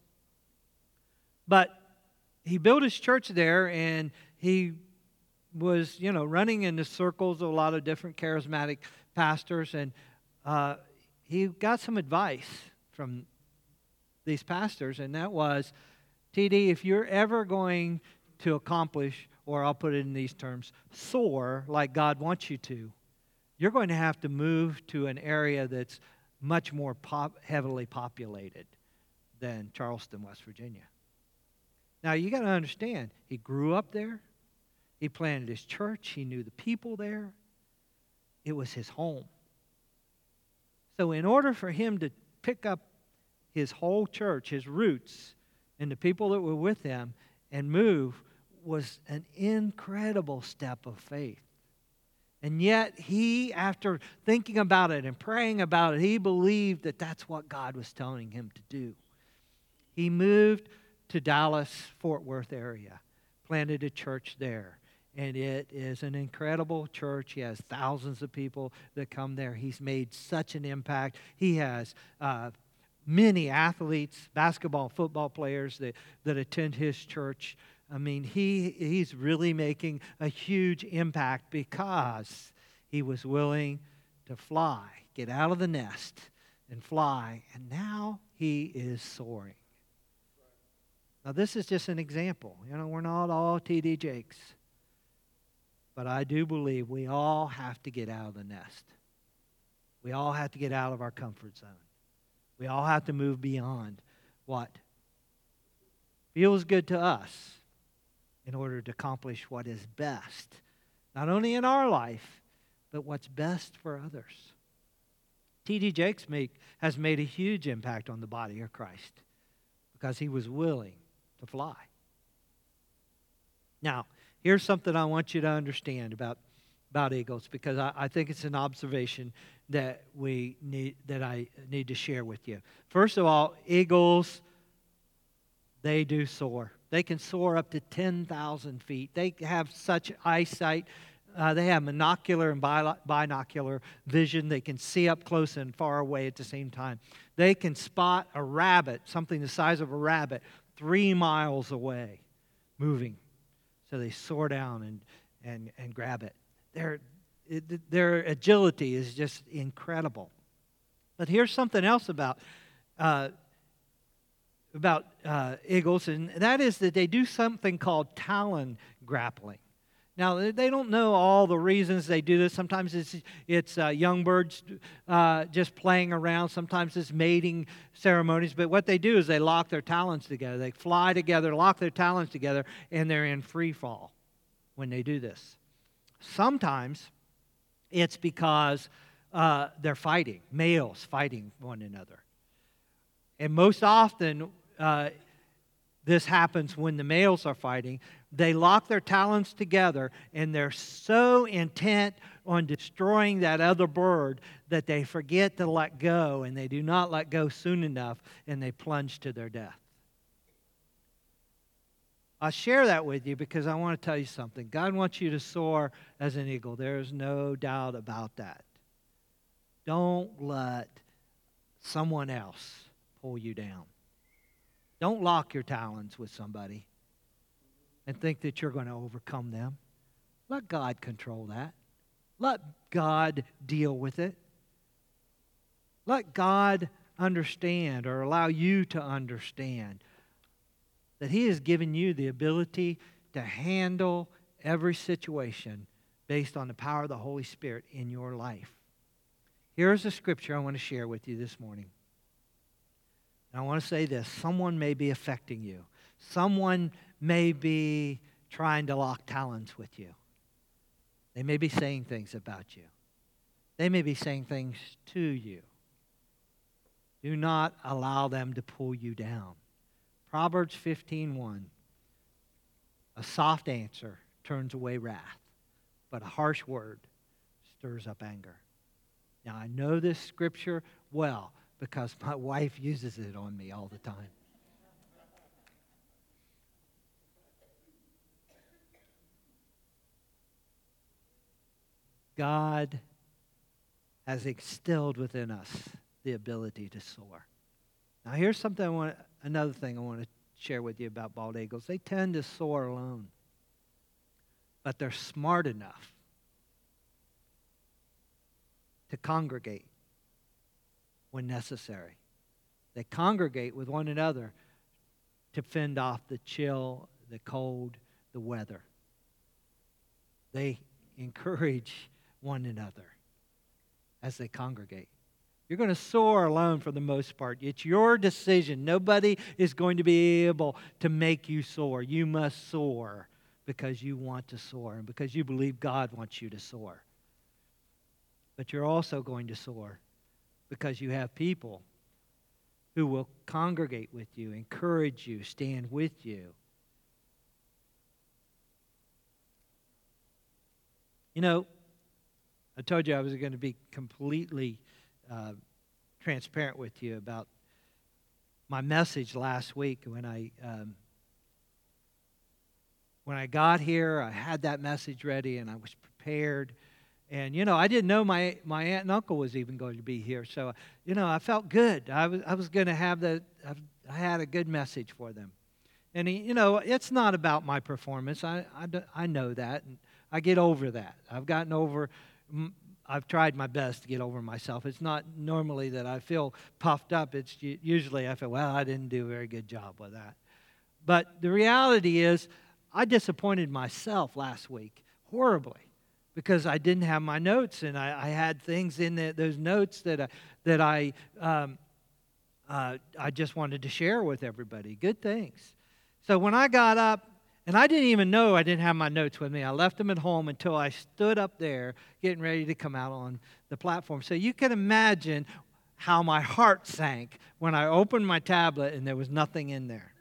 But he built his church there, and he was, you know, running in the circles of a lot of different charismatic pastors, and uh, he got some advice from these pastors, and that was, T D, if you're ever going to accomplish, or I'll put it in these terms, soar like God wants you to, you're going to have to move to an area that's much more pop, heavily populated than Charleston, West Virginia. Now, you got to understand, he grew up there. He planted his church. He knew the people there. It was his home. So in order for him to pick up his whole church, his roots, and the people that were with him and move was an incredible step of faith. And yet he, after thinking about it and praying about it, he believed that that's what God was telling him to do. He moved to Dallas, Fort Worth area, planted a church there. And it is an incredible church. He has thousands of people that come there. He's made such an impact. He has uh, many athletes, basketball, football players that, that attend his church. I mean, he he's really making a huge impact because he was willing to fly, get out of the nest, and fly, and now he is soaring. Now, this is just an example. You know, we're not all T D Jakes. But I do believe we all have to get out of the nest. We all have to get out of our comfort zone. We all have to move beyond what feels good to us in order to accomplish what is best, not only in our life, but what's best for others. T D Jakes make, has made a huge impact on the body of Christ because he was willing to fly. Now, here's something I want you to understand about, about eagles, because I, I think it's an observation that we need that I need to share with you. First of all, eagles, they do soar. They can soar up to ten thousand feet. They have such eyesight. Uh, they have monocular and bi- binocular vision. They can see up close and far away at the same time. They can spot a rabbit, something the size of a rabbit, three miles away, moving. So they soar down and, and, and grab it. Their, it. Their agility is just incredible. But here's something else about, uh, about uh, eagles, and that is that they do something called talon grappling. Now, they don't know all the reasons they do this. Sometimes it's, it's uh, young birds uh, just playing around. Sometimes it's mating ceremonies. But what they do is they lock their talons together. They fly together, lock their talons together, and they're in free fall when they do this. Sometimes it's because uh, they're fighting, males fighting one another. And most often, uh, this happens when the males are fighting. They lock their talons together, and they're so intent on destroying that other bird that they forget to let go, and they do not let go soon enough, and they plunge to their death. I share that with you because I want to tell you something. God wants you to soar as an eagle. There is no doubt about that. Don't let someone else pull you down. Don't lock your talons with somebody and think that you're going to overcome them. Let God control that. Let God deal with it. Let God understand, or allow you to understand, that He has given you the ability to handle every situation based on the power of the Holy Spirit in your life. Here's a scripture I want to share with you this morning. And I want to say this. Someone may be affecting you. Someone may be trying to lock talons with you. They may be saying things about you. They may be saying things to you. Do not allow them to pull you down. Proverbs fifteen one. A soft answer turns away wrath, but a harsh word stirs up anger. Now, I know this scripture well because my wife uses it on me all the time. God has instilled within us the ability to soar. Now, here's something I want. Another thing I want to share with you about bald eagles. They tend to soar alone, but they're smart enough to congregate when necessary. They congregate with one another to fend off the chill, the cold, the weather. They encourage one another as they congregate. You're going to soar alone for the most part. It's your decision. Nobody is going to be able to make you soar. You must soar because you want to soar and because you believe God wants you to soar. But you're also going to soar because you have people who will congregate with you, encourage you, stand with you. You know, I told you I was going to be completely uh, transparent with you about my message last week. When I um, when I got here, I had that message ready and I was prepared. And, you know, I didn't know my, my aunt and uncle was even going to be here. So, you know, I felt good. I was I was going to have the, I had a good message for them. And, he, you know, it's not about my performance. I, I, I know that. And I get over that. I've gotten over I've tried my best to get over myself. It's not normally that I feel puffed up. It's usually I feel, well, I didn't do a very good job with that. But the reality is, I disappointed myself last week horribly because I didn't have my notes, and I, I had things in the, those notes that I, that I um, uh, I just wanted to share with everybody. Good things. So when I got up, and I didn't even know I didn't have my notes with me. I left them at home until I stood up there getting ready to come out on the platform. So you can imagine how my heart sank when I opened my tablet and there was nothing in there.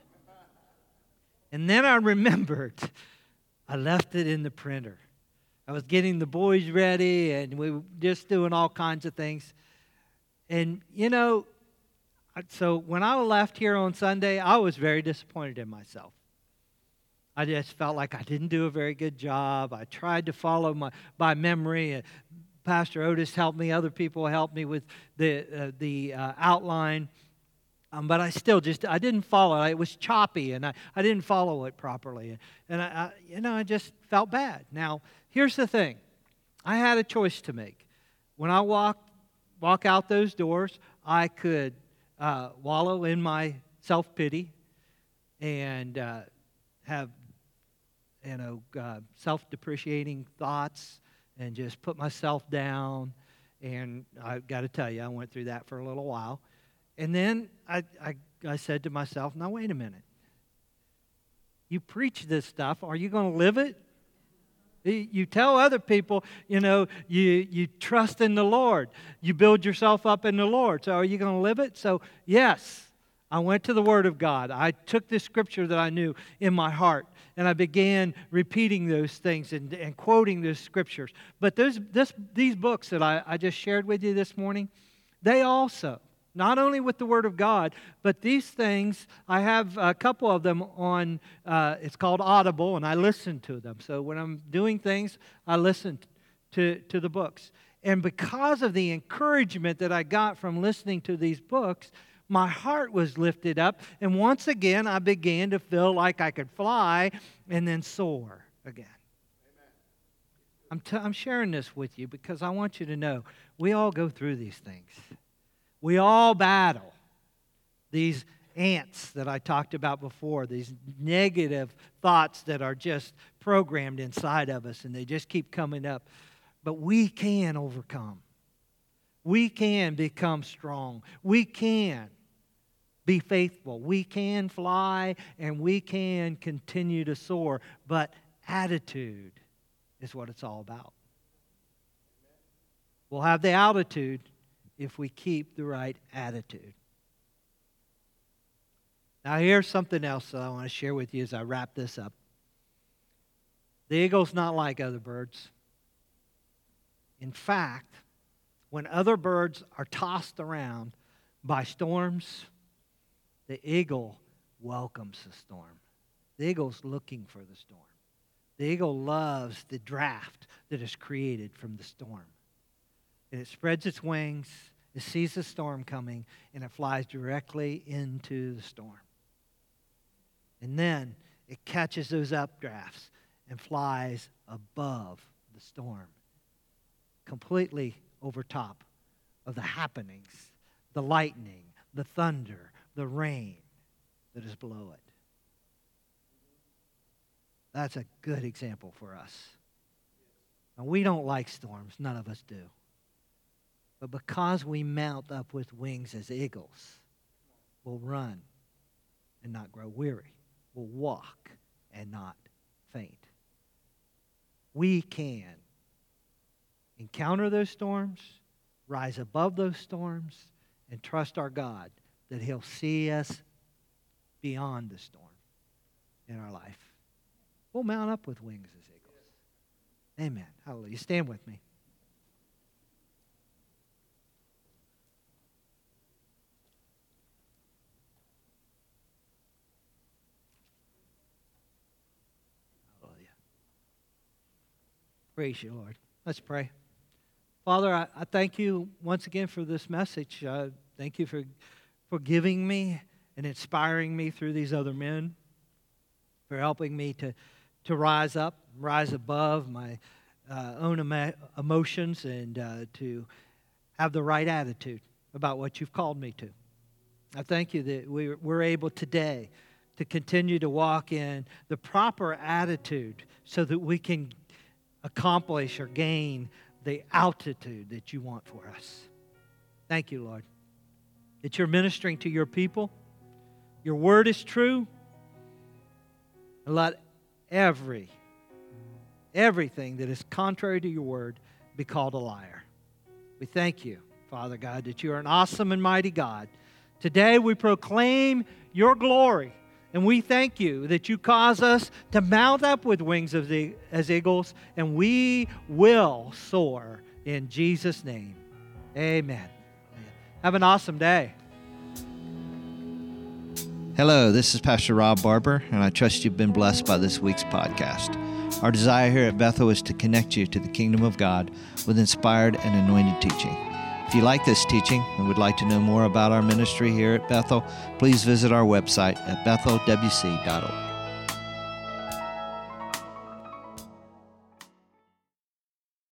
And then I remembered I left it in the printer. I was getting the boys ready, and we were just doing all kinds of things. And, you know, so when I left here on Sunday, I was very disappointed in myself. I just felt like I didn't do a very good job. I tried to follow my by memory. Pastor Otis helped me. Other people helped me with the uh, the uh, outline. Um, but I still just, I didn't follow it. It was choppy, and I, I didn't follow it properly. And, I, I, you know, I just felt bad. Now, here's the thing. I had a choice to make. When I walk, walk out those doors, I could uh, wallow in my self-pity and uh, have, you know, uh, self-depreciating thoughts and just put myself down. And I've got to tell you, I went through that for a little while. And then I, I, I said to myself, now wait a minute. You preach this stuff. Are you going to live it? You tell other people, you know, you, you trust in the Lord. You build yourself up in the Lord. So are you going to live it? So yes, I went to the Word of God. I took this scripture that I knew in my heart, and I began repeating those things and, and quoting those scriptures. But those, this, these books that I, I just shared with you this morning, they also, not only with the Word of God, but these things, I have a couple of them on, uh, it's called Audible, and I listen to them. So when I'm doing things, I listen to, to the books. And because of the encouragement that I got from listening to these books, my heart was lifted up, and once again, I began to feel like I could fly and then soar again. I'm, t- I'm sharing this with you because I want you to know we all go through these things. We all battle these ants that I talked about before, these negative thoughts that are just programmed inside of us, and they just keep coming up. But we can overcome. We can become strong. We can be faithful. We can fly, and we can continue to soar. But attitude is what it's all about. We'll have the altitude if we keep the right attitude. Now here's something else that I want to share with you as I wrap this up. The eagle's not like other birds. In fact, when other birds are tossed around by storms, the eagle welcomes the storm. The eagle's looking for the storm. The eagle loves the draft that is created from the storm. And it spreads its wings, it sees the storm coming, and it flies directly into the storm. And then it catches those updrafts and flies above the storm, completely over top of the happenings, the lightning, the thunder, the rain that is below it. That's a good example for us. And we don't like storms. None of us do. But because we mount up with wings as eagles, we'll run and not grow weary. We'll walk and not faint. We can encounter those storms, rise above those storms, and trust our God that He'll see us beyond the storm in our life. We'll mount up with wings as eagles. Amen. Hallelujah. Stand with me. Hallelujah. Praise you, Lord. Let's pray. Father, I, I thank you once again for this message. Uh, thank you for, for giving me and inspiring me through these other men, for helping me to, to rise up, rise above my uh, own emo- emotions and uh, to have the right attitude about what you've called me to. I thank you that we're, we're able today to continue to walk in the proper attitude so that we can accomplish or gain the altitude that you want for us. Thank you, Lord, that you're ministering to your people. Your word is true. And let every, everything that is contrary to your word be called a liar. We thank you, Father God, that you are an awesome and mighty God. Today we proclaim your glory, and we thank you that you cause us to mount up with wings of the, as eagles, and we will soar in Jesus' name. Amen. Have an awesome day. Hello, this is Pastor Rob Barber, and I trust you've been blessed by this week's podcast. Our desire here at Bethel is to connect you to the kingdom of God with inspired and anointed teaching. If you like this teaching and would like to know more about our ministry here at Bethel, please visit our website at bethel w c dot org.